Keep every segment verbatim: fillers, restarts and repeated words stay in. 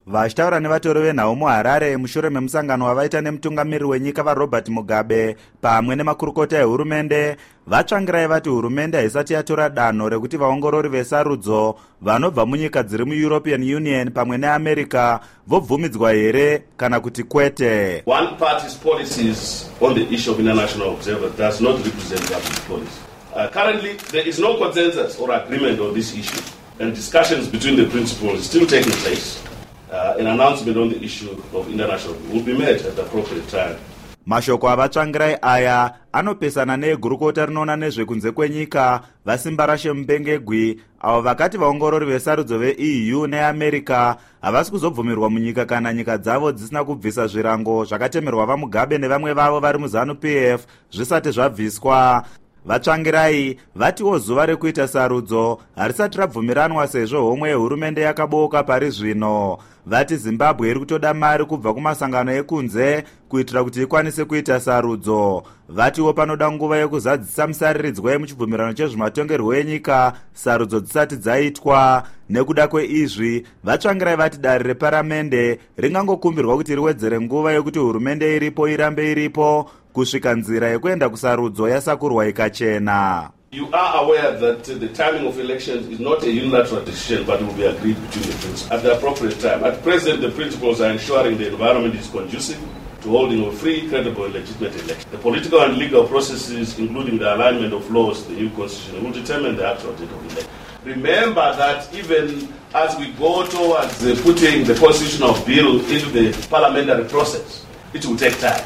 Vachitaura nevatori venhau muHarare mushure memusangano wavaita nemutungamiriri wenyika vaRobert Mugabe pamwe nemakurukota ehurumende, vatsvangirai vati hurumende haisati yatora danho rekuti vaongorori vesarudzo vanobva munyika dziri muEuropean Union pamwe neAmerica vobvumidzwa here kana kuti kwete. One party's policies on the issue of international observers does not represent government policy. Uh, currently, there is no consensus or agreement on this issue, and discussions between the principals still taking place. Uh, an announcement on the issue of international will be made at the appropriate time. Mashoko avatsvangirai aya anopesana neegurukota rinoona nezvekunze kwenyika vasimba rashe mupengegwi, avo vakati vaongorori vesarudzo veE U neAmerica havasi kuzobvumirwa munyika kana nyika dzavo dzisina kubvisa zvirango zvakatemerwa vaMugabe nevamwe vavo vari muZanu-P F zvisati zvabviswa. Vatsvangirai vatiwo zuva rekuita sarudzo harisati rabvumiranwa sezvo homwe yehurumende yakabooka pari zvino. Vati Zimbabwe iri kutoda mari kubva kumasangano ekunze kuitira kuti ikwanise kuita sarudzo. Vatiwo panoda nguva yekuzadzisa musariridzwa yemuchibvumirano chezvematongerwo enyika sarudzo dzisati dzaitwa. Nekuda kweizvi, vatsvangirai vati dare reparamende ringangokumbirwa kuti riwedzere nguva yekuti hurumende iripo irambe iripo kusvika nzira yekuenda kusarudzo yasakurwa ikachena. You are aware that the timing of elections is not a unilateral decision, but will be agreed between the principals at the appropriate time. At present, the principals are ensuring the environment is conducive to holding a free, credible, and legitimate election. The political and legal processes, including the alignment of laws to the new constitution, will determine the actual date of the election. Remember that even as we go towards the putting the constitutional bill into the parliamentary process, it will take time.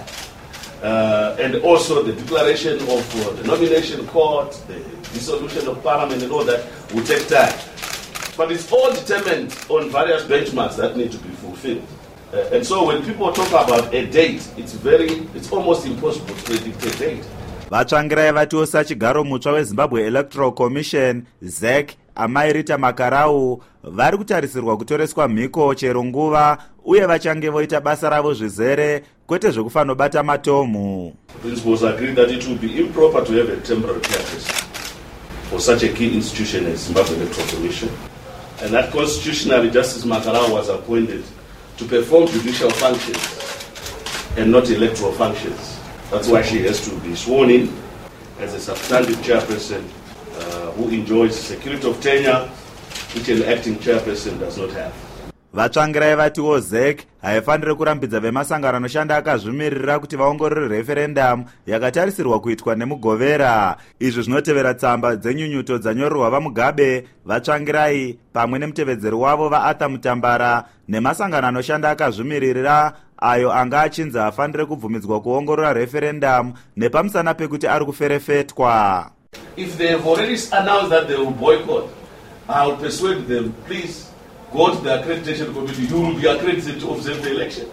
Uh, and also the declaration of uh, the nomination court, the dissolution of parliament and all that will take time. But it's all determined on various benchmarks that need to be fulfilled. Uh, and so when people talk about a date, it's very, it's almost impossible to predict a date. Vatsvangirai vatiwo sachigaro mutsva weZimbabwe Electoral Commission Z E C Amairita Makarau vari kutarisirwa kutoreswa mhiko chero nguva uye vachange voita basa ravo zvizere kwete zvekufanobata matomu. Principals agreed that it would be improper to have a temporary chairperson for such a key institution as Zimbabwe Electoral Commission, and that constitutionally Justice Makarau was appointed to perform judicial functions and not electoral functions. That's why she has to be sworn in as a substantive chairperson uh, who enjoys security of tenure, which an acting chairperson does not have. Vatsvangirai vatiwo Z E C haifaniri kurambidza vemasangano anoshanda akazvimirira kuti vaongorore referendum yakatarisirwa kuitwa nemugovera. Izvi zvinotevera tsamba dzenyunyuto dzanyorerwa vaMugabe, vatsvangirai pamwe nemutevedzeri wavo vaArthur Mutambara nemasangano anoshanda akazvimirira ayo anga achinzi hafaniri kubvumidzwa kuongorora referendum nepamusana pekuti ari kuferefetwa. If they have already announced that they will boycott, I will persuade them, please go to the accreditation committee, you will be accredited to observe the elections.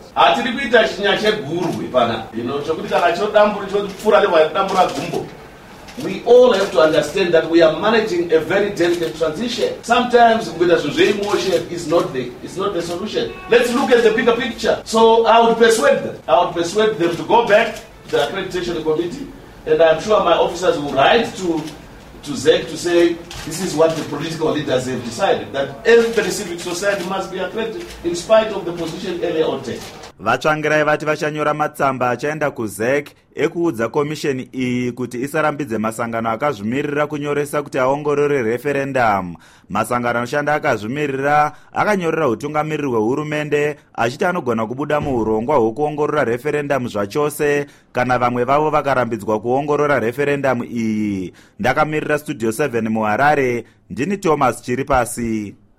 We all have to understand that we are managing a very delicate transition. Sometimes emotion is not the is not the solution. Let's look at the bigger picture. So I would persuade them. I would persuade them to go back to the accreditation committee, and I'm sure my officers will write to to Z E C to say this is what the political leaders have decided, that every civic society must be accredited in spite of the position earlier on taken. Vatsvangirai vati vachanyora matsamba achaenda kuZ E C ekuudza komisheni iyi kuti isarambidze masangano akazvimirira kunyoresa kuti aongorore referendum. Masangano anoshanda akazvimirira akanyorera utungamiriri hwehurumende achiti anogona kubuda muurongwa hwekuongorora referendum zvachose kana vamwe vavo vakarambidzwa kuongorora referendum iyi. Ndakamirira Studio seven muHarare, ndini Thomas Chiripasi.